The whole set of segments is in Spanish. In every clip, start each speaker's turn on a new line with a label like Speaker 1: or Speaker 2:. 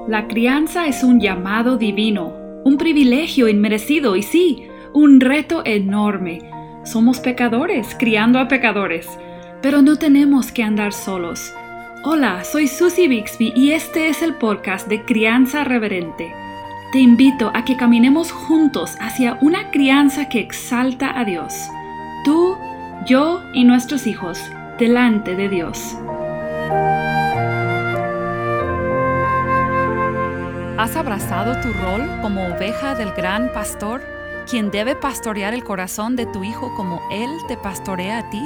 Speaker 1: La crianza es un llamado divino, un privilegio inmerecido y sí, un reto enorme. Somos pecadores criando a pecadores, pero no tenemos que andar solos. Hola, soy Susie Bixby y este es el podcast de Crianza Reverente. Te invito a que caminemos juntos hacia una crianza que exalta a Dios. Tú, yo y nuestros hijos, delante de Dios.
Speaker 2: ¿Has abrazado tu rol como oveja del gran pastor, quien debe pastorear el corazón de tu hijo como Él te pastorea a ti?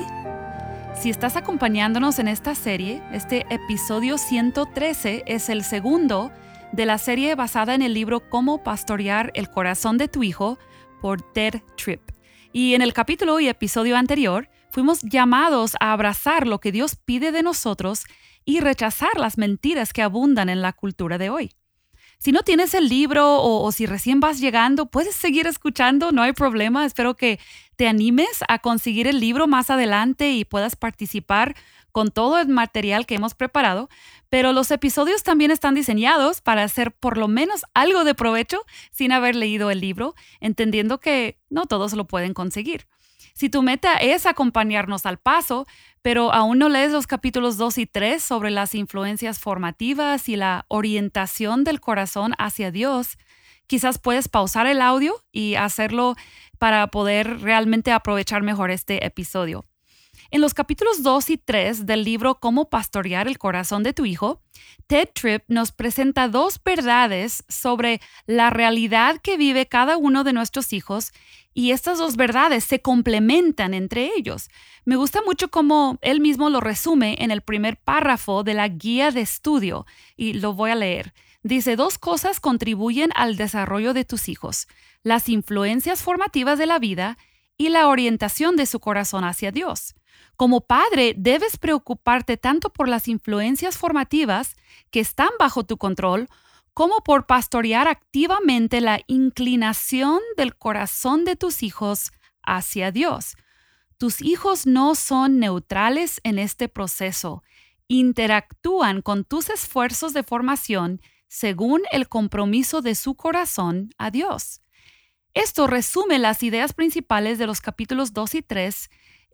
Speaker 2: Si estás acompañándonos en esta serie, este episodio 113 es el segundo de la serie basada en el libro Cómo pastorear el corazón de tu hijo por Ted Tripp. Y en el capítulo y episodio anterior, fuimos llamados a abrazar lo que Dios pide de nosotros y rechazar las mentiras que abundan en la cultura de hoy. Si no tienes el libro o si recién vas llegando, puedes seguir escuchando, no hay problema. Espero que te animes a conseguir el libro más adelante y puedas participar con todo el material que hemos preparado. Pero los episodios también están diseñados para hacer por lo menos algo de provecho sin haber leído el libro, entendiendo que no todos lo pueden conseguir. Si tu meta es acompañarnos al paso, pero aún no lees los capítulos 2 y 3 sobre las influencias formativas y la orientación del corazón hacia Dios, quizás puedes pausar el audio y hacerlo para poder realmente aprovechar mejor este episodio. En los capítulos 2 y 3 del libro Cómo pastorear el corazón de tu hijo, Ted Tripp nos presenta dos verdades sobre la realidad que vive cada uno de nuestros hijos y estas dos verdades se complementan entre ellos. Me gusta mucho cómo él mismo lo resume en el primer párrafo de la guía de estudio y lo voy a leer. Dice, 2 cosas contribuyen al desarrollo de tus hijos: las influencias formativas de la vida y la orientación de su corazón hacia Dios. Como padre, debes preocuparte tanto por las influencias formativas que están bajo tu control, como por pastorear activamente la inclinación del corazón de tus hijos hacia Dios. Tus hijos no son neutrales en este proceso. Interactúan con tus esfuerzos de formación según el compromiso de su corazón a Dios. Esto resume las ideas principales de los capítulos 2 y 3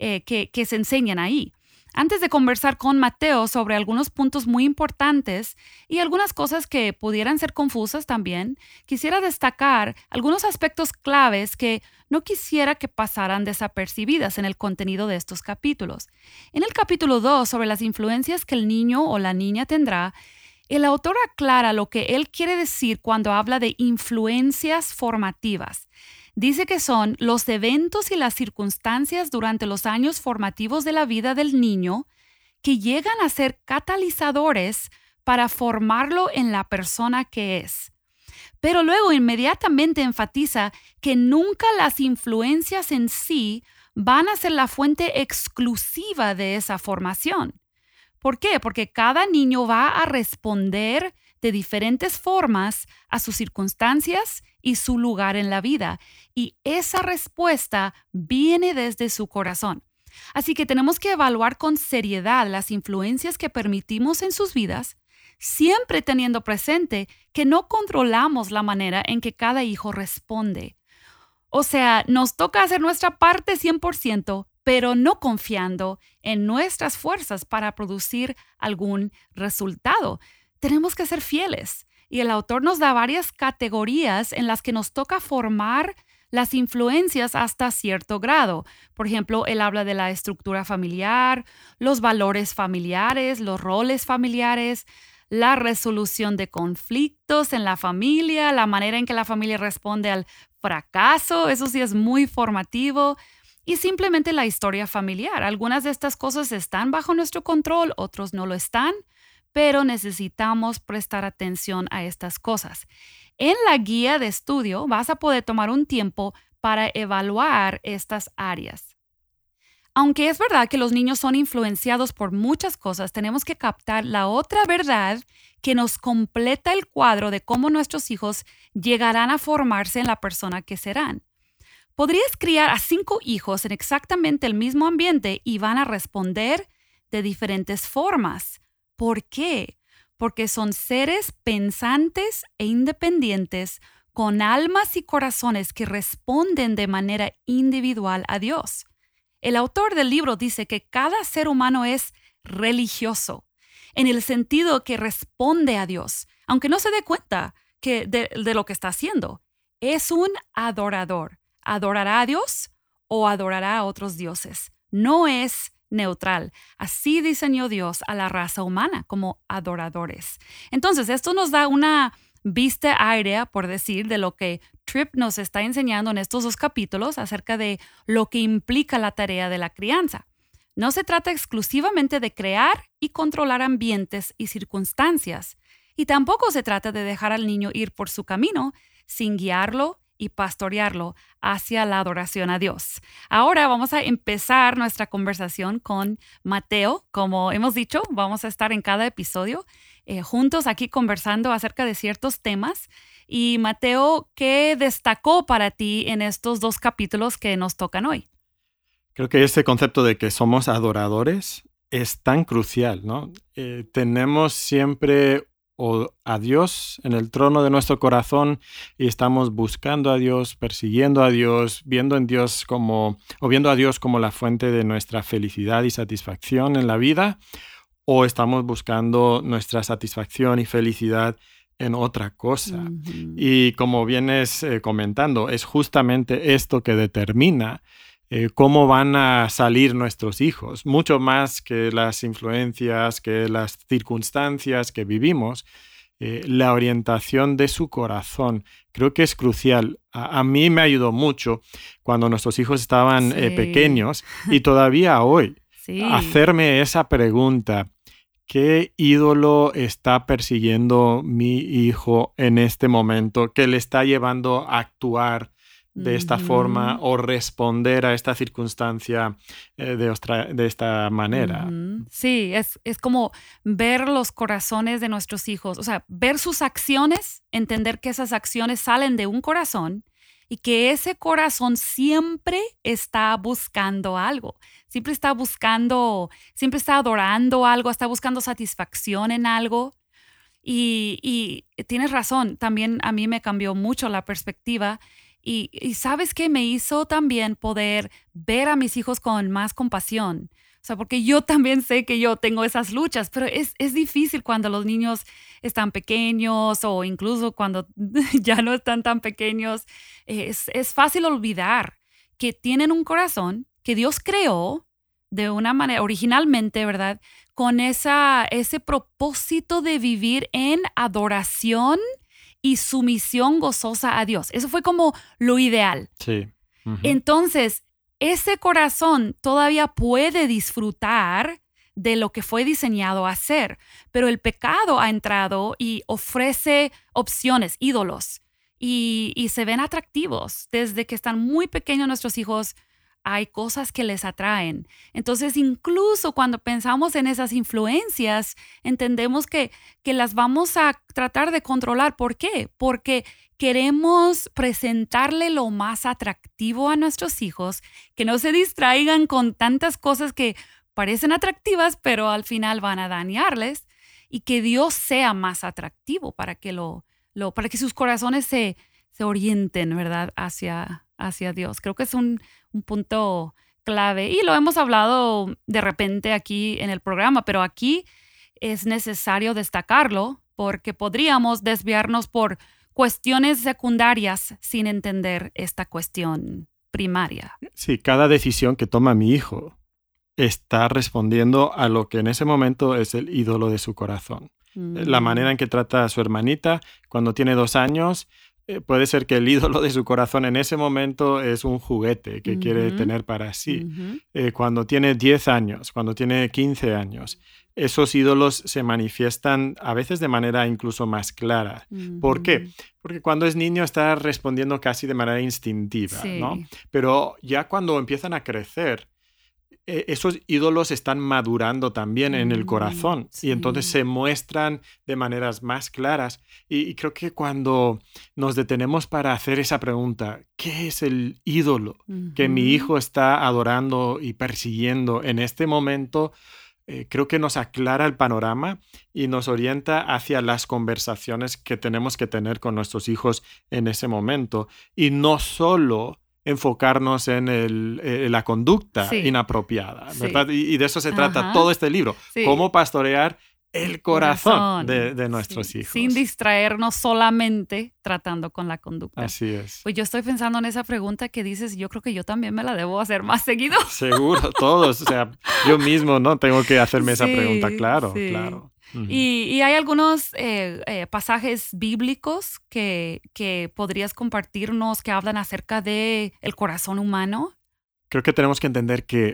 Speaker 2: que se enseñan ahí. Antes de conversar con Mateo sobre algunos puntos muy importantes y algunas cosas que pudieran ser confusas también, quisiera destacar algunos aspectos claves que no quisiera que pasaran desapercibidas en el contenido de estos capítulos. En el capítulo 2, sobre las influencias que el niño o la niña tendrá, el autor aclara lo que él quiere decir cuando habla de influencias formativas. Dice que son los eventos y las circunstancias durante los años formativos de la vida del niño que llegan a ser catalizadores para formarlo en la persona que es. Pero luego inmediatamente enfatiza que nunca las influencias en sí van a ser la fuente exclusiva de esa formación. ¿Por qué? Porque cada niño va a responder de diferentes formas a sus circunstancias y su lugar en la vida. Y esa respuesta viene desde su corazón. Así que tenemos que evaluar con seriedad las influencias que permitimos en sus vidas, siempre teniendo presente que no controlamos la manera en que cada hijo responde. O sea, nos toca hacer nuestra parte 100%, pero no confiando en nuestras fuerzas para producir algún resultado. Tenemos que ser fieles. Y el autor nos da varias categorías en las que nos toca formar las influencias hasta cierto grado. Por ejemplo, él habla de la estructura familiar, los valores familiares, los roles familiares, la resolución de conflictos en la familia, la manera en que la familia responde al fracaso, eso sí es muy formativo, y simplemente la historia familiar. Algunas de estas cosas están bajo nuestro control, otros no lo están, pero necesitamos prestar atención a estas cosas. En la guía de estudio vas a poder tomar un tiempo para evaluar estas áreas. Aunque es verdad que los niños son influenciados por muchas cosas, tenemos que captar la otra verdad que nos completa el cuadro de cómo nuestros hijos llegarán a formarse en la persona que serán. Podrías criar a 5 hijos en exactamente el mismo ambiente y van a responder de diferentes formas. ¿Por qué? porque son seres pensantes e independientes con almas y corazones que responden de manera individual a Dios. El autor del libro dice que cada ser humano es religioso, en el sentido que responde a Dios, aunque no se dé cuenta de lo que está haciendo. Es un adorador. ¿Adorará a Dios o adorará a otros dioses? No es neutral. Así diseñó Dios a la raza humana como adoradores. Entonces, esto nos da una vista aérea, por decir, de lo que Tripp nos está enseñando en estos 2 capítulos acerca de lo que implica la tarea de la crianza. No se trata exclusivamente de crear y controlar ambientes y circunstancias, y tampoco se trata de dejar al niño ir por su camino sin guiarlo y pastorearlo hacia la adoración a Dios. Ahora vamos a empezar nuestra conversación con Mateo. Como hemos dicho, vamos a estar en cada episodio juntos aquí conversando acerca de ciertos temas. Y Mateo, ¿qué destacó para ti en estos 2 capítulos que nos tocan hoy?
Speaker 3: Creo que este concepto de que somos adoradores es tan crucial, ¿no? Tenemos siempre a Dios en el trono de nuestro corazón y estamos buscando a Dios, persiguiendo a Dios, viendo a Dios como la fuente de nuestra felicidad y satisfacción en la vida, o estamos buscando nuestra satisfacción y felicidad en otra cosa. Uh-huh. Y como vienes comentando, es justamente esto que determina cómo van a salir nuestros hijos, mucho más que las influencias, que las circunstancias que vivimos. La orientación de su corazón creo que es crucial. A mí me ayudó mucho cuando nuestros hijos estaban pequeños y todavía hoy hacerme esa pregunta: ¿qué ídolo está persiguiendo mi hijo en este momento que le está llevando a actuar de esta forma o responder a esta circunstancia de esta manera?
Speaker 2: Sí, es como ver los corazones de nuestros hijos, o sea, ver sus acciones, entender que esas acciones salen de un corazón y que ese corazón siempre está buscando algo, siempre está adorando algo, está buscando satisfacción en algo. Y tienes razón, también a mí me cambió mucho la perspectiva. Y ¿sabes qué? Me hizo también poder ver a mis hijos con más compasión. O sea, porque yo también sé que yo tengo esas luchas, pero es difícil cuando los niños están pequeños o incluso cuando ya no están tan pequeños. Es fácil olvidar que tienen un corazón que Dios creó de una manera, originalmente, ¿verdad? Con ese propósito de vivir en adoración y sumisión gozosa a Dios. Eso fue como lo ideal.
Speaker 3: Sí. Uh-huh.
Speaker 2: Entonces, ese corazón todavía puede disfrutar de lo que fue diseñado a hacer, pero el pecado ha entrado y ofrece opciones, ídolos, y se ven atractivos. Desde que están muy pequeños nuestros hijos, hay cosas que les atraen. Entonces, incluso cuando pensamos en esas influencias, entendemos que las vamos a tratar de controlar. ¿Por qué? Porque queremos presentarle lo más atractivo a nuestros hijos, que no se distraigan con tantas cosas que parecen atractivas, pero al final van a dañarles, y que Dios sea más atractivo para que para que sus corazones se orienten, ¿verdad?, hacia Dios. Creo que es un punto clave y lo hemos hablado de repente aquí en el programa, pero aquí es necesario destacarlo porque podríamos desviarnos por cuestiones secundarias sin entender esta cuestión primaria.
Speaker 3: Sí, cada decisión que toma mi hijo está respondiendo a lo que en ese momento es el ídolo de su corazón. La manera en que trata a su hermanita cuando tiene 2 años, puede ser que el ídolo de su corazón en ese momento es un juguete que quiere tener para sí. Cuando tiene 10 años, cuando tiene 15 años, esos ídolos se manifiestan a veces de manera incluso más clara. ¿Por qué? Porque cuando es niño está respondiendo casi de manera instintiva, ¿no? Pero ya cuando empiezan a crecer, esos ídolos están madurando también en el corazón y entonces se muestran de maneras más claras. Y creo que cuando nos detenemos para hacer esa pregunta, ¿qué es el ídolo que mi hijo está adorando y persiguiendo en este momento? creo que nos aclara el panorama y nos orienta hacia las conversaciones que tenemos que tener con nuestros hijos en ese momento. Y no solo enfocarnos en la conducta inapropiada, ¿verdad? Y de eso se trata todo este libro. Cómo pastorear el corazón de nuestros hijos.
Speaker 2: Sin distraernos solamente tratando con la conducta.
Speaker 3: Así es.
Speaker 2: Pues yo estoy pensando en esa pregunta que dices, yo creo que yo también me la debo hacer más seguido.
Speaker 3: Seguro, todos. O sea, yo mismo, ¿no? Tengo que hacerme esa pregunta, claro. Uh-huh.
Speaker 2: Y hay algunos pasajes bíblicos que podrías compartirnos que hablan acerca de el corazón humano.
Speaker 3: Creo que tenemos que entender que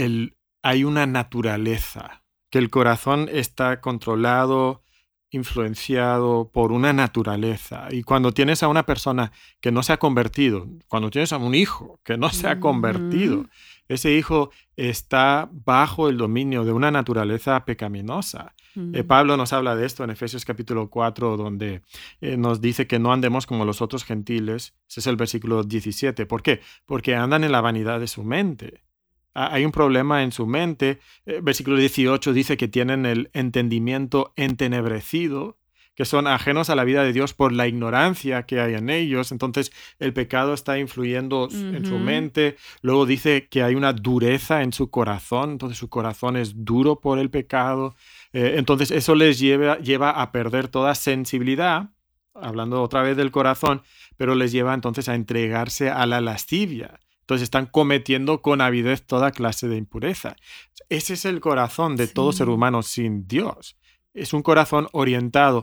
Speaker 3: hay una naturaleza, que el corazón está controlado, influenciado por una naturaleza. Y cuando tienes a una persona que no se ha convertido, cuando tienes a un hijo que no se ha convertido, ese hijo está bajo el dominio de una naturaleza pecaminosa. Pablo nos habla de esto en Efesios capítulo 4, donde nos dice que no andemos como los otros gentiles. Ese es el versículo 17. ¿Por qué? Porque andan en la vanidad de su mente. Hay un problema en su mente. Versículo 18 dice que tienen el entendimiento entenebrecido, que son ajenos a la vida de Dios por la ignorancia que hay en ellos. Entonces el pecado está influyendo en su mente. Luego dice que hay una dureza en su corazón. Entonces su corazón es duro por el pecado. Entonces eso les lleva a perder toda sensibilidad, hablando otra vez del corazón, pero les lleva entonces a entregarse a la lascivia. Entonces están cometiendo con avidez toda clase de impureza. Ese es el corazón de todo ser humano sin Dios. Es un corazón orientado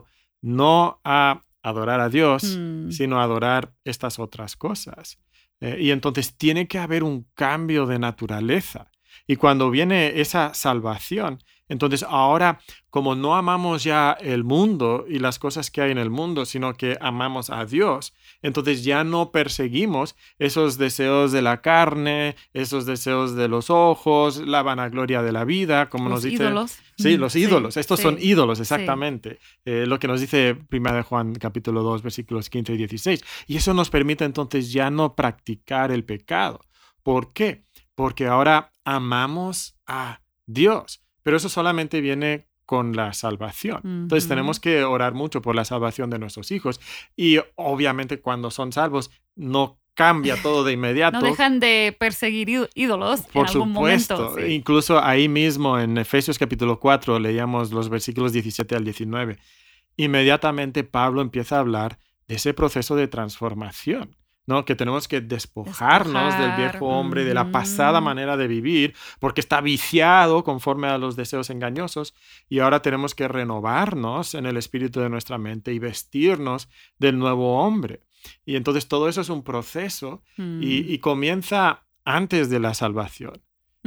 Speaker 3: no a adorar a Dios, sino a adorar estas otras cosas. Y entonces tiene que haber un cambio de naturaleza. Y cuando viene esa salvación, entonces ahora, como no amamos ya el mundo y las cosas que hay en el mundo, sino que amamos a Dios, entonces ya no perseguimos esos deseos de la carne, esos deseos de los ojos, la vanagloria de la vida, como nos dice.
Speaker 2: Ídolos.
Speaker 3: Sí, los ídolos. Estos son ídolos, exactamente. Lo que nos dice 1 Juan capítulo 2, versículos 15 y 16. Y eso nos permite entonces ya no practicar el pecado. ¿Por qué? Porque ahora amamos a Dios. Pero eso solamente viene con la salvación. Entonces tenemos que orar mucho por la salvación de nuestros hijos. Y obviamente cuando son salvos no cambia todo de inmediato.
Speaker 2: No dejan de perseguir ídolos
Speaker 3: por
Speaker 2: en algún
Speaker 3: supuesto.
Speaker 2: momento. Sí.
Speaker 3: Incluso ahí mismo en Efesios capítulo 4 leíamos los versículos 17 al 19. Inmediatamente Pablo empieza a hablar de ese proceso de transformación, ¿no? Que tenemos que despojarnos del viejo hombre, de la pasada manera de vivir, porque está viciado conforme a los deseos engañosos, y ahora tenemos que renovarnos en el espíritu de nuestra mente y vestirnos del nuevo hombre. Y entonces todo eso es un proceso y comienza antes de la salvación.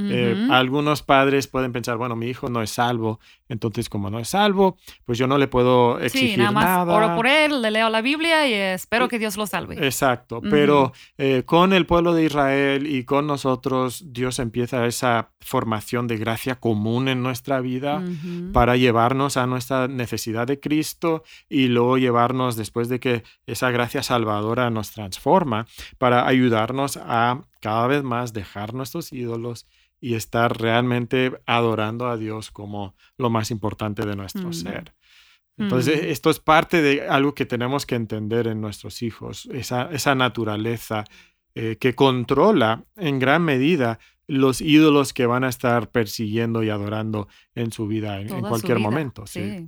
Speaker 3: Algunos padres pueden pensar, bueno, mi hijo no es salvo, entonces como no es salvo, pues yo no le puedo exigir
Speaker 2: nada más
Speaker 3: nada.
Speaker 2: Oro por él, le leo la Biblia y espero que Dios lo salve.
Speaker 3: Exacto, pero con el pueblo de Israel y con nosotros, Dios empieza esa formación de gracia común en nuestra vida para llevarnos a nuestra necesidad de Cristo y luego llevarnos, después de que esa gracia salvadora nos transforma, para ayudarnos a cada vez más dejar nuestros ídolos y estar realmente adorando a Dios como lo más importante de nuestro ser. Entonces, esto es parte de algo que tenemos que entender en nuestros hijos, esa naturaleza que controla en gran medida los ídolos que van a estar persiguiendo y adorando en su vida, en cualquier momento.
Speaker 2: Sí.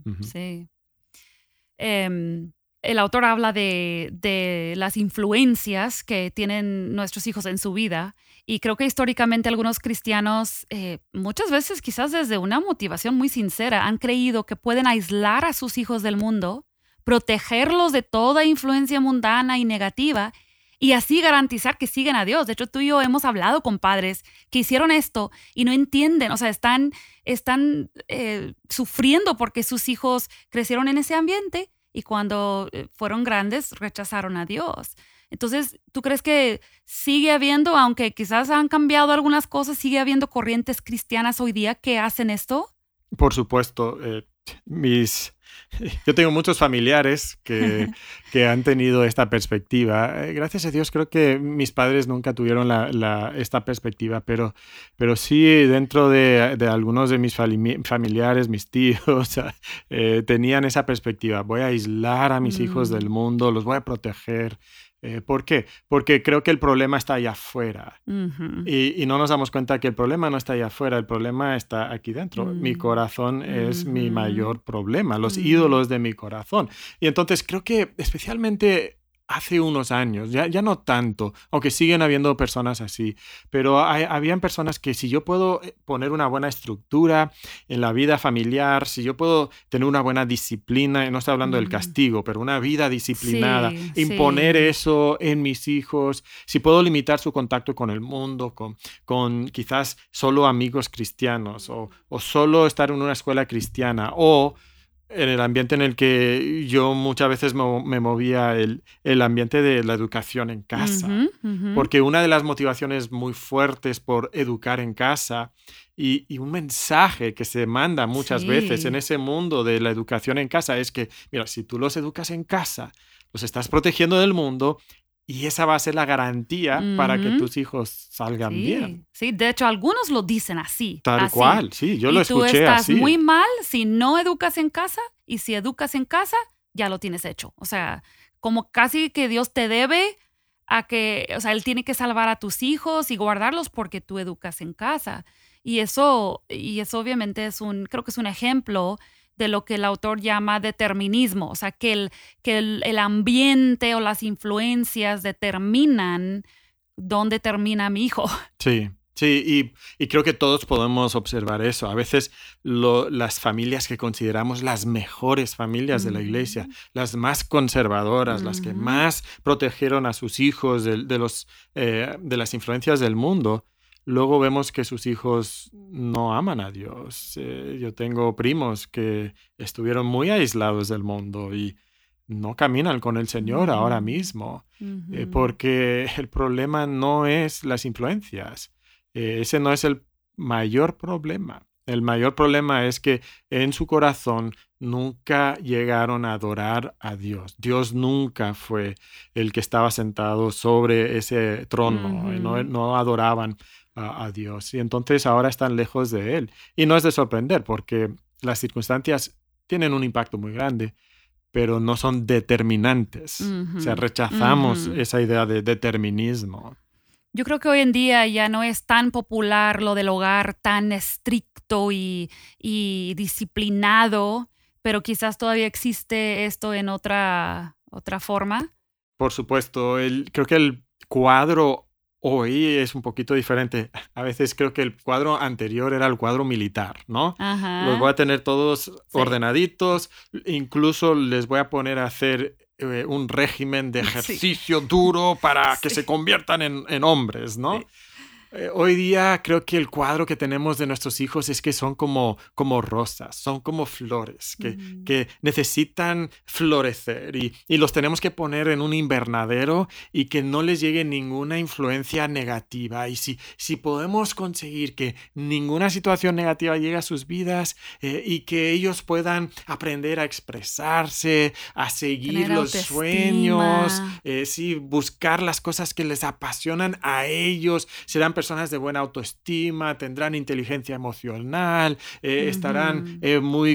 Speaker 2: El autor habla de las influencias que tienen nuestros hijos en su vida. Y creo que históricamente algunos cristianos, muchas veces quizás desde una motivación muy sincera, han creído que pueden aislar a sus hijos del mundo, protegerlos de toda influencia mundana y negativa y así garantizar que siguen a Dios. De hecho, tú y yo hemos hablado con padres que hicieron esto y no entienden, o sea, están sufriendo porque sus hijos crecieron en ese ambiente y cuando fueron grandes rechazaron a Dios. Entonces, ¿tú crees que sigue habiendo, aunque quizás han cambiado algunas cosas, sigue habiendo corrientes cristianas hoy día que hacen esto?
Speaker 3: Por supuesto. Yo tengo muchos familiares que han tenido esta perspectiva. Gracias a Dios creo que mis padres nunca tuvieron esta perspectiva, pero sí dentro de algunos de mis familiares, mis tíos, tenían esa perspectiva. Voy a aislar a mis hijos del mundo, los voy a proteger. ¿Por qué? Porque creo que el problema está allá afuera.
Speaker 2: Ujú.
Speaker 3: Y no nos damos cuenta que el problema no está allá afuera, el problema está aquí dentro. Mi corazón es mi mayor problema, los ídolos de mi corazón. Y entonces creo que especialmente hace unos años, ya no tanto, aunque siguen habiendo personas así, pero habían personas que si yo puedo poner una buena estructura en la vida familiar, si yo puedo tener una buena disciplina, y no estoy hablando del castigo, pero una vida disciplinada,
Speaker 2: Sí,
Speaker 3: imponer
Speaker 2: sí.
Speaker 3: eso en mis hijos, si puedo limitar su contacto con el mundo, con quizás solo amigos cristianos o solo estar en una escuela cristiana o en el ambiente en el que yo muchas veces me movía, el ambiente de la educación en casa.
Speaker 2: Ujú, ujú.
Speaker 3: Porque una de las motivaciones muy fuertes por educar en casa y un mensaje que se manda muchas veces en
Speaker 2: Sí.
Speaker 3: ese mundo de la educación en casa es que, mira, si tú los educas en casa, los estás protegiendo del mundo y esa va a ser la garantía para que
Speaker 2: Ujú.
Speaker 3: tus hijos salgan bien.
Speaker 2: Sí, sí, de hecho algunos lo dicen así,
Speaker 3: Tal
Speaker 2: así.
Speaker 3: cual, sí, yo lo
Speaker 2: Y tú
Speaker 3: escuché
Speaker 2: estás
Speaker 3: así.
Speaker 2: muy mal si no educas en casa y si educas en casa, ya lo tienes hecho. O sea, como casi que Dios te debe a que, o sea, Él tiene que salvar a tus hijos y guardarlos porque tú educas en casa. Y eso obviamente creo que es un ejemplo de lo que el autor llama determinismo, o sea, que el ambiente o las influencias determinan dónde termina mi hijo.
Speaker 3: Sí, sí, y creo que todos podemos observar eso. A veces las familias que consideramos las mejores familias de la iglesia,
Speaker 2: Ujú,
Speaker 3: las más conservadoras, las que
Speaker 2: ujú.
Speaker 3: más protegieron a sus hijos de las influencias del mundo, luego vemos que sus hijos no aman a Dios. Yo tengo primos que estuvieron muy aislados del mundo y no caminan con el Señor ahora
Speaker 2: Mm,
Speaker 3: mismo
Speaker 2: ujú,
Speaker 3: porque el problema no es las influencias. Ese no es el mayor problema. El mayor problema es que en su corazón nunca llegaron a adorar a Dios. Dios nunca fue el que estaba sentado sobre ese trono. No,
Speaker 2: ujú.
Speaker 3: no adoraban a Dios. Y entonces ahora están lejos de Él. Y no es de sorprender porque las circunstancias tienen un impacto muy grande, pero no son determinantes. O sea,
Speaker 2: Ujú,
Speaker 3: rechazamos
Speaker 2: ujú.
Speaker 3: esa idea de determinismo.
Speaker 2: Yo creo que hoy en día ya no es tan popular lo del hogar tan estricto y disciplinado, pero quizás todavía existe esto en otra forma.
Speaker 3: Por supuesto, creo que el cuadro hoy es un poquito diferente. A veces creo que el cuadro anterior era el cuadro militar, ¿no? Los voy
Speaker 2: Ajá,
Speaker 3: a tener todos
Speaker 2: sí,
Speaker 3: ordenaditos, incluso les voy a poner a hacer un régimen de
Speaker 2: sí,
Speaker 3: ejercicio duro para que
Speaker 2: sí,
Speaker 3: se conviertan en hombres, ¿no?
Speaker 2: sí.
Speaker 3: Hoy día creo que el cuadro que tenemos de nuestros hijos es que son como rosas, son como flores
Speaker 2: Mm,
Speaker 3: que necesitan florecer y los tenemos que poner en un invernadero y que no les llegue ninguna influencia negativa. Y si podemos conseguir que ninguna situación negativa llegue a sus vidas y que ellos puedan aprender a expresarse, a seguir
Speaker 2: tener
Speaker 3: los sueños,
Speaker 2: autoestima.
Speaker 3: sí, buscar las cosas que les apasionan a ellos, serán personas de buena autoestima, tendrán inteligencia emocional,
Speaker 2: Ujú,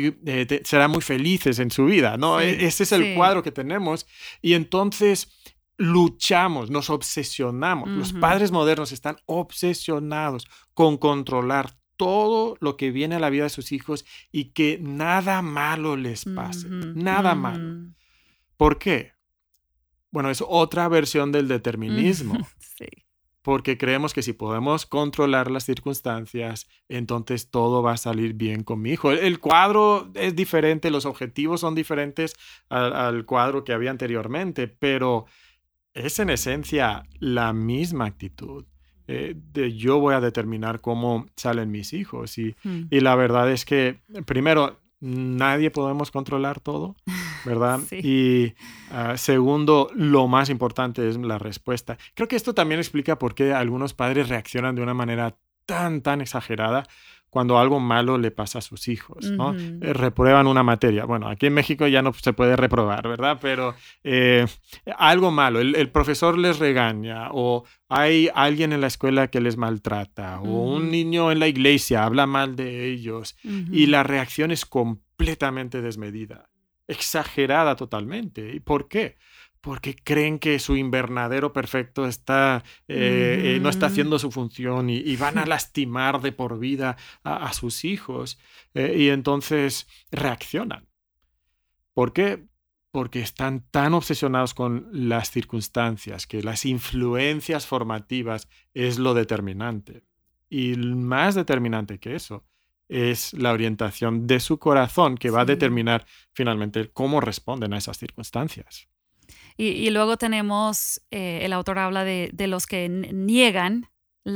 Speaker 3: serán muy felices en su vida, ¿no?
Speaker 2: sí,
Speaker 3: Ese es el
Speaker 2: sí.
Speaker 3: cuadro que tenemos y entonces luchamos, nos obsesionamos. Los
Speaker 2: Ujú,
Speaker 3: padres modernos están obsesionados con controlar todo lo que viene a la vida de sus hijos y que nada malo les pase,
Speaker 2: ujú,
Speaker 3: nada
Speaker 2: ujú.
Speaker 3: malo. ¿Por qué? Bueno, es otra versión del
Speaker 2: Ujú,
Speaker 3: determinismo.
Speaker 2: sí.
Speaker 3: Porque creemos que si podemos controlar las circunstancias, entonces todo va a salir bien con mi hijo. El cuadro es diferente, los objetivos son diferentes al cuadro que había anteriormente, pero es en esencia la misma actitud. De yo voy a determinar cómo salen mis hijos.
Speaker 2: Mm.
Speaker 3: Y la verdad es que, primero, nadie podemos controlar todo, ¿verdad?
Speaker 2: Sí.
Speaker 3: Y segundo, lo más importante es la respuesta. Creo que esto también explica por qué algunos padres reaccionan de una manera tan exagerada cuando algo malo le pasa a sus hijos, ¿no?
Speaker 2: Ujú.
Speaker 3: Reprueban una materia. Bueno, aquí en México ya no se puede reprobar, ¿verdad? Pero algo malo, el profesor les regaña o hay alguien en la escuela que les maltrata o un
Speaker 2: Ujú.
Speaker 3: niño en la iglesia habla mal de ellos y
Speaker 2: Ujú.
Speaker 3: la reacción es completamente desmedida, exagerada totalmente. ¿Y por qué? Porque creen que su invernadero perfecto no está
Speaker 2: Ujú.
Speaker 3: haciendo su función y van a lastimar de por vida a sus hijos. Y entonces reaccionan. ¿Por qué? Porque están tan obsesionados con las circunstancias, que las influencias formativas es lo determinante. Y más determinante que eso es la orientación de su corazón que va a
Speaker 2: Sí.
Speaker 3: determinar finalmente cómo responden a esas circunstancias.
Speaker 2: Y luego tenemos, el autor habla de los que niegan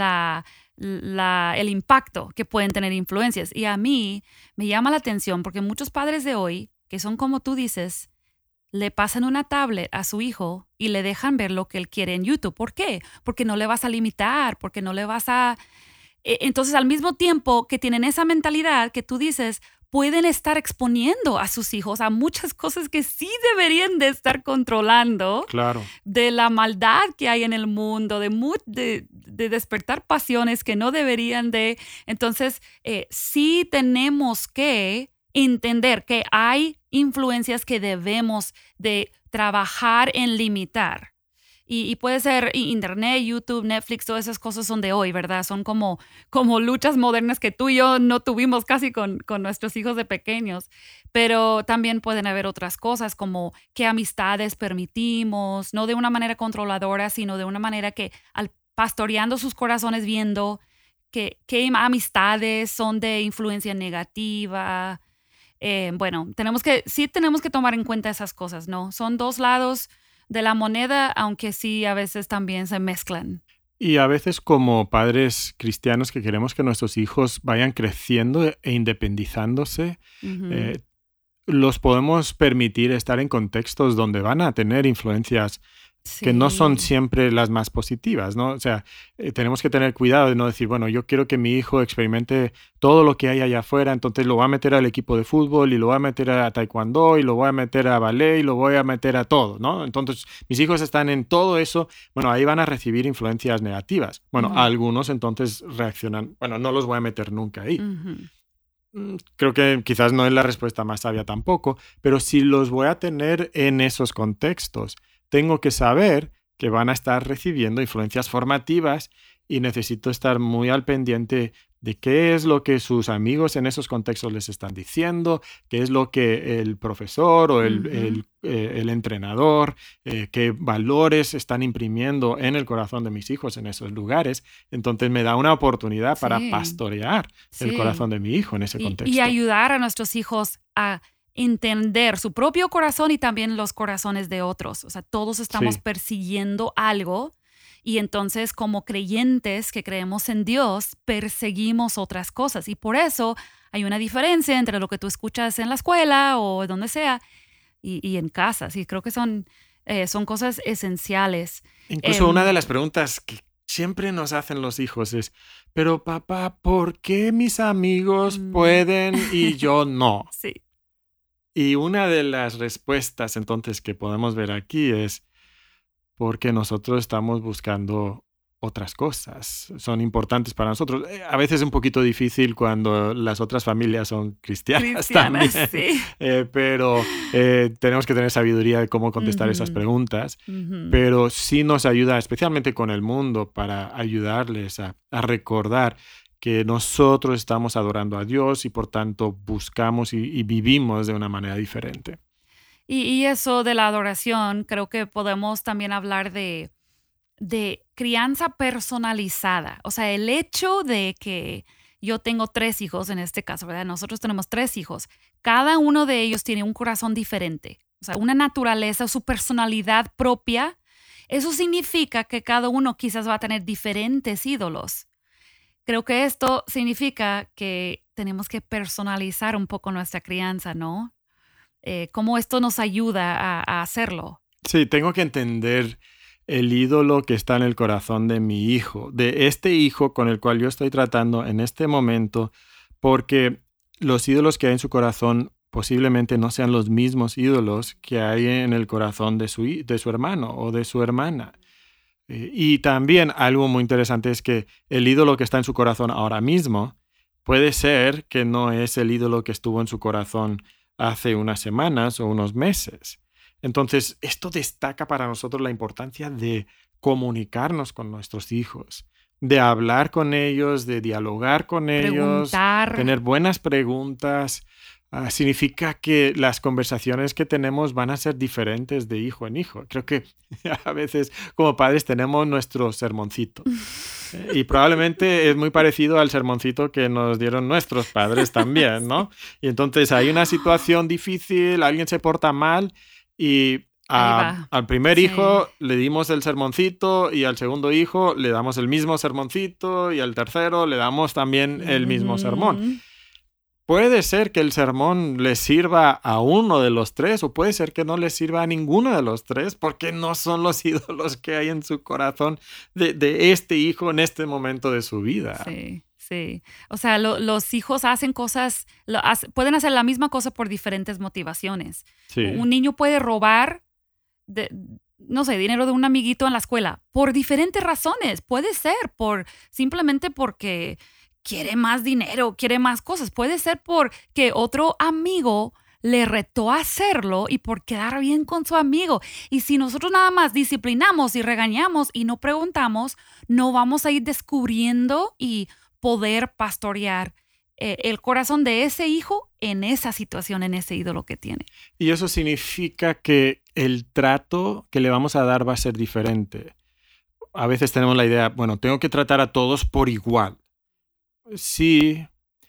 Speaker 2: el impacto que pueden tener influencias. Y a mí me llama la atención porque muchos padres de hoy, que son como tú dices, le pasan una tablet a su hijo y le dejan ver lo que él quiere en YouTube. ¿Por qué? Porque no le vas a limitar, porque no le vas a... Entonces, al mismo tiempo que tienen esa mentalidad que tú dices, pueden estar exponiendo a sus hijos a muchas cosas que sí deberían de estar controlando,
Speaker 3: Claro.
Speaker 2: de la maldad que hay en el mundo, de despertar pasiones que no deberían de. Entonces, sí tenemos que entender que hay influencias que debemos de trabajar en limitar. Y puede ser Internet, YouTube, Netflix, todas esas cosas son de hoy, ¿verdad? Son como luchas modernas que tú y yo no tuvimos casi con nuestros hijos de pequeños. Pero también pueden haber otras cosas como qué amistades permitimos, no de una manera controladora, sino de una manera que al pastoreando sus corazones, viendo qué amistades son de influencia negativa. Bueno, tenemos que tomar en cuenta esas cosas, ¿no? Son dos lados de la moneda, aunque sí a veces también se mezclan.
Speaker 3: Y a veces como padres cristianos que queremos que nuestros hijos vayan creciendo e independizándose,
Speaker 2: Ujú.
Speaker 3: eh, los podemos permitir estar en contextos donde van a tener influencias que no son
Speaker 2: Sí.
Speaker 3: siempre las más positivas, ¿no? O sea, tenemos que tener cuidado de no decir, bueno, yo quiero que mi hijo experimente todo lo que hay allá afuera, entonces lo voy a meter al equipo de fútbol y lo voy a meter a taekwondo y lo voy a meter a ballet y lo voy a meter a todo, ¿no? Entonces, mis hijos están en todo eso, bueno, ahí van a recibir influencias negativas. Bueno,
Speaker 2: Ujú.
Speaker 3: algunos entonces reaccionan, bueno, no los voy a meter nunca ahí.
Speaker 2: Ujú.
Speaker 3: Creo que quizás no es la respuesta más sabia tampoco, pero si los voy a tener en esos contextos, tengo que saber que van a estar recibiendo influencias formativas y necesito estar muy al pendiente de qué es lo que sus amigos en esos contextos les están diciendo, qué es lo que el profesor o
Speaker 2: Ujú.
Speaker 3: el entrenador, qué valores están imprimiendo en el corazón de mis hijos en esos lugares. Entonces me da una oportunidad para
Speaker 2: Sí,
Speaker 3: pastorear el
Speaker 2: sí.
Speaker 3: corazón de mi hijo en ese
Speaker 2: Y
Speaker 3: contexto.
Speaker 2: ayudar a nuestros hijos a entender su propio corazón y también los corazones de otros. O sea, todos estamos
Speaker 3: Sí,
Speaker 2: persiguiendo algo y entonces como creyentes que creemos en Dios, perseguimos otras cosas. Y por eso hay una diferencia entre lo que tú escuchas en la escuela o donde sea y en casa. Sí, creo que son cosas esenciales.
Speaker 3: incluso una de
Speaker 2: Em,
Speaker 3: las preguntas que siempre nos hacen los hijos es, pero papá, ¿por qué mis amigos
Speaker 2: mm,
Speaker 3: pueden y yo no?
Speaker 2: sí,
Speaker 3: Y una de las respuestas entonces que podemos ver aquí es porque nosotros estamos buscando otras cosas, son importantes para nosotros. A veces es un poquito difícil cuando las otras familias son cristianas
Speaker 2: cristianas,
Speaker 3: también,
Speaker 2: sí.
Speaker 3: pero tenemos que tener sabiduría de cómo contestar esas
Speaker 2: Ujú,
Speaker 3: preguntas.
Speaker 2: ujú.
Speaker 3: Pero sí nos ayuda, especialmente con el mundo, para ayudarles a recordar que nosotros estamos adorando a Dios y por tanto buscamos y vivimos de una manera diferente.
Speaker 2: Y eso de la adoración, creo que podemos también hablar de crianza personalizada. O sea, el hecho de que yo tengo 3 hijos en este caso, ¿verdad? Nosotros tenemos 3 hijos. Cada uno de ellos tiene un corazón diferente. O sea, una naturaleza, su personalidad propia. Eso significa que cada uno quizás va a tener diferentes ídolos. Creo que esto significa que tenemos que personalizar un poco nuestra crianza, ¿no? Cómo esto nos ayuda a hacerlo.
Speaker 3: Sí, tengo que entender el ídolo que está en el corazón de mi hijo, de este hijo con el cual yo estoy tratando en este momento, porque los ídolos que hay en su corazón posiblemente no sean los mismos ídolos que hay en el corazón de su hermano o de su hermana. Y también algo muy interesante es que el ídolo que está en su corazón ahora mismo puede ser que no es el ídolo que estuvo en su corazón hace unas semanas o unos meses. Entonces, esto destaca para nosotros la importancia de comunicarnos con nuestros hijos, de hablar con ellos, de dialogar con ellos, tener buenas preguntas. Significa que las conversaciones que tenemos van a ser diferentes de hijo en hijo. Creo que a veces como padres tenemos nuestro sermoncito. Y probablemente es muy parecido al sermoncito que nos dieron nuestros padres también, ¿no? Y entonces hay una situación difícil, alguien se porta mal y al primer hijo le dimos el sermoncito y al segundo hijo le damos el mismo sermoncito y al tercero le damos también el mismo sermón. Puede ser que el sermón le sirva a uno de los tres o puede ser que no le sirva a ninguno de los tres porque no son los ídolos que hay en su corazón de este hijo en este momento de su vida.
Speaker 2: Sí, sí. O sea, los hijos hacen cosas, pueden hacer la misma cosa por diferentes motivaciones.
Speaker 3: Sí.
Speaker 2: Un niño puede robar, no sé, dinero de un amiguito en la escuela por diferentes razones. Puede ser simplemente porque quiere más dinero, quiere más cosas. Puede ser porque otro amigo le retó a hacerlo y por quedar bien con su amigo. Y si nosotros nada más disciplinamos y regañamos y no preguntamos, no vamos a ir descubriendo y poder pastorear el corazón de ese hijo en esa situación, en ese ídolo que tiene.
Speaker 3: Y eso significa que el trato que le vamos a dar va a ser diferente. A veces tenemos la idea, bueno, tengo que tratar a todos por igual. Sí,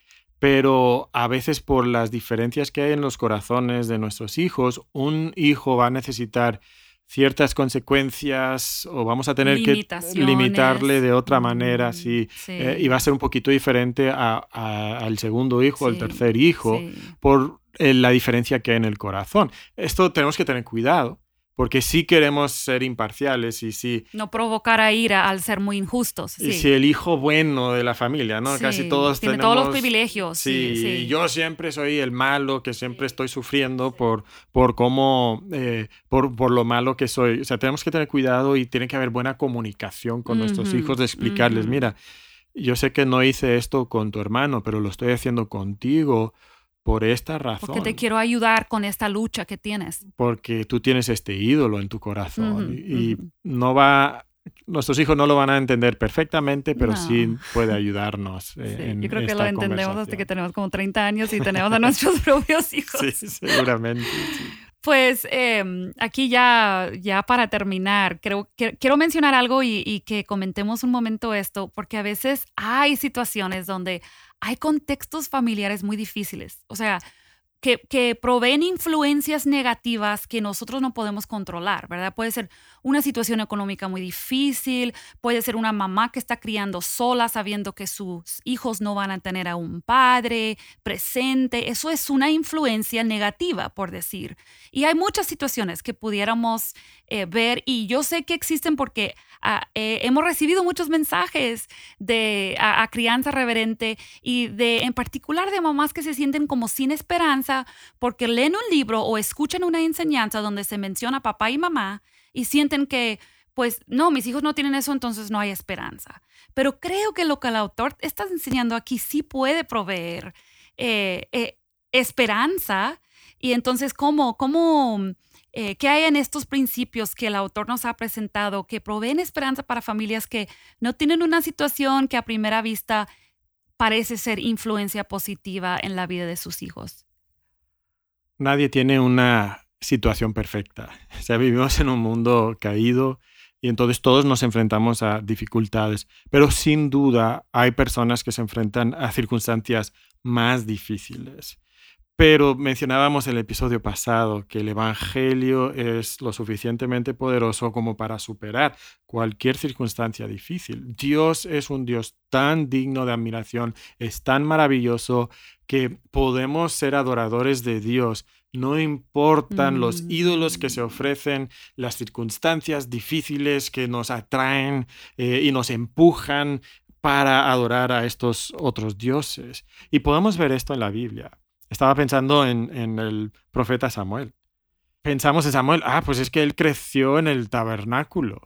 Speaker 3: pero a veces por las diferencias que hay en los corazones de nuestros hijos, un hijo va a necesitar ciertas consecuencias o vamos a tener que limitarle de otra manera, sí. Y va a ser un poquito diferente al segundo hijo, al tercer hijo, por la diferencia que hay en el corazón. Esto tenemos que tener cuidado. Porque sí queremos ser imparciales y sí...
Speaker 2: No provocar a ira al ser muy injustos.
Speaker 3: Y si el hijo bueno de la familia, ¿no?
Speaker 2: Sí,
Speaker 3: casi todos
Speaker 2: tiene
Speaker 3: tenemos...
Speaker 2: todos los privilegios.
Speaker 3: Sí,
Speaker 2: sí.
Speaker 3: Yo siempre soy el malo, que siempre estoy sufriendo por cómo... por lo malo que soy. O sea, tenemos que tener cuidado y tiene que haber buena comunicación con nuestros hijos de explicarles, mira, yo sé que no hice esto con tu hermano, pero lo estoy haciendo contigo por esta razón.
Speaker 2: Porque te quiero ayudar con esta lucha que tienes.
Speaker 3: Porque tú tienes este ídolo en tu corazón y nuestros hijos no lo van a entender perfectamente, pero sí puede ayudarnos en
Speaker 2: yo creo que
Speaker 3: esta
Speaker 2: lo entendemos
Speaker 3: conversación.
Speaker 2: Hasta que tenemos como 30 años y tenemos a nuestros propios hijos.
Speaker 3: Sí, seguramente. Sí.
Speaker 2: Pues aquí ya para terminar, quiero mencionar algo y que comentemos un momento esto, porque a veces hay situaciones donde hay contextos familiares muy difíciles, o sea, que proveen influencias negativas que nosotros no podemos controlar, ¿verdad? Puede ser una situación económica muy difícil, puede ser una mamá que está criando sola sabiendo que sus hijos no van a tener a un padre presente. Eso es una influencia negativa, por decir. Y hay muchas situaciones que pudiéramos ver y yo sé que existen porque hemos recibido muchos mensajes de crianza reverente y en particular de mamás que se sienten como sin esperanza porque leen un libro o escuchan una enseñanza donde se menciona papá y mamá y sienten que, pues, no, mis hijos no tienen eso, entonces no hay esperanza. Pero creo que lo que el autor está enseñando aquí sí puede proveer esperanza. Y entonces, ¿qué hay en estos principios que el autor nos ha presentado que proveen esperanza para familias que no tienen una situación que a primera vista parece ser influencia positiva en la vida de sus hijos?
Speaker 3: Nadie tiene una situación perfecta. O sea, vivimos en un mundo caído y entonces todos nos enfrentamos a dificultades. Pero sin duda hay personas que se enfrentan a circunstancias más difíciles. Pero mencionábamos en el episodio pasado que el Evangelio es lo suficientemente poderoso como para superar cualquier circunstancia difícil. Dios es un Dios tan digno de admiración, es tan maravilloso que podemos ser adoradores de Dios. No importan los ídolos que se ofrecen, las circunstancias difíciles que nos atraen y nos empujan. para adorar a estos otros dioses. Y podemos ver esto en la Biblia. Estaba pensando en el profeta Samuel. Pensamos en Samuel, pues es que él creció en el tabernáculo.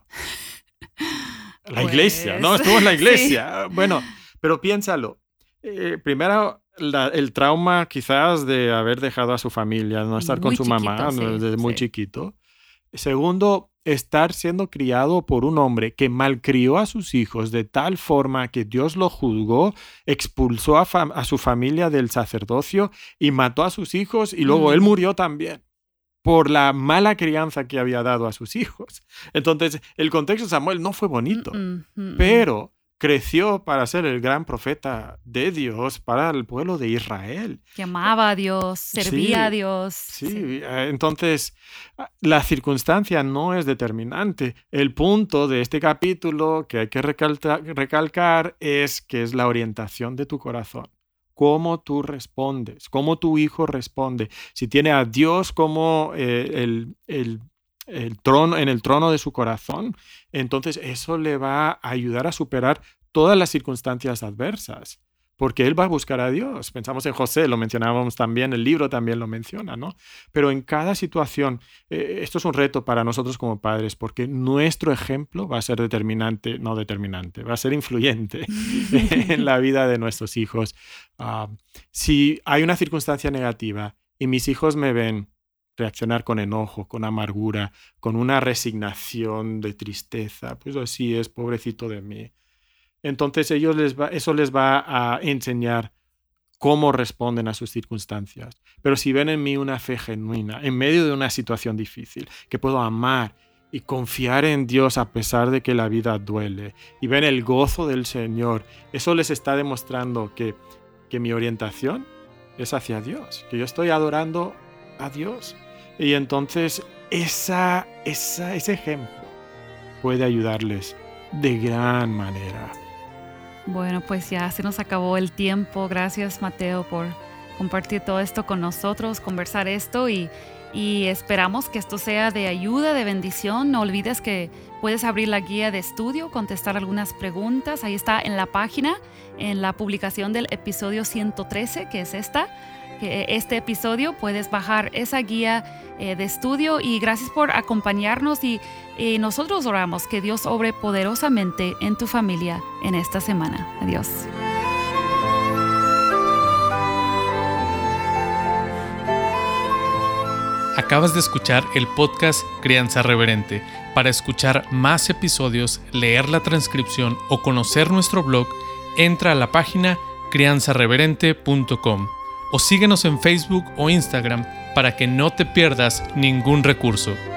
Speaker 3: La iglesia, ¿no? Estuvo en la iglesia. Sí. Bueno, pero piénsalo. Primero, el trauma quizás de haber dejado a su familia, no estar con su mamá desde muy chiquito. Segundo, estar siendo criado por un hombre que malcrió a sus hijos de tal forma que Dios lo juzgó, expulsó a su familia del sacerdocio y mató a sus hijos, y luego él murió también por la mala crianza que había dado a sus hijos. Entonces, el contexto de Samuel no fue bonito, pero creció para ser el gran profeta de Dios para el pueblo de Israel.
Speaker 2: Que amaba a Dios, servía a Dios.
Speaker 3: Sí, entonces la circunstancia no es determinante. El punto de este capítulo que hay que recalcar es que es la orientación de tu corazón. Cómo tú respondes, cómo tu hijo responde. Si tiene a Dios como el trono, en el trono de su corazón, entonces eso le va a ayudar a superar todas las circunstancias adversas, porque él va a buscar a Dios. Pensamos en José, lo mencionábamos también, el libro también lo menciona, ¿no? Pero en cada situación, esto es un reto para nosotros como padres, porque nuestro ejemplo va a ser va a ser influyente en la vida de nuestros hijos. Si hay una circunstancia negativa y mis hijos me ven reaccionar con enojo, con amargura, con una resignación de tristeza, pues así es, pobrecito de mí. Entonces eso les va a enseñar cómo responden a sus circunstancias. Pero si ven en mí una fe genuina, en medio de una situación difícil, que puedo amar y confiar en Dios a pesar de que la vida duele, y ven el gozo del Señor, eso les está demostrando que mi orientación es hacia Dios, que yo estoy adorando a Dios. Y entonces ese ejemplo puede ayudarles de gran manera.
Speaker 2: Bueno, pues ya se nos acabó el tiempo. Gracias, Mateo, por compartir todo esto con nosotros, conversar esto y esperamos que esto sea de ayuda, de bendición. No olvides que puedes abrir la guía de estudio, contestar algunas preguntas. Ahí está en la página, en la publicación del episodio 113, que es este episodio. Puedes bajar esa guía de estudio y gracias por acompañarnos y nosotros oramos que Dios obre poderosamente en tu familia en esta semana. Adiós.
Speaker 4: Acabas de escuchar el podcast Crianza Reverente. Para escuchar más episodios, leer la transcripción o conocer nuestro blog, entra a la página crianzareverente.com o síguenos en Facebook o Instagram para que no te pierdas ningún recurso.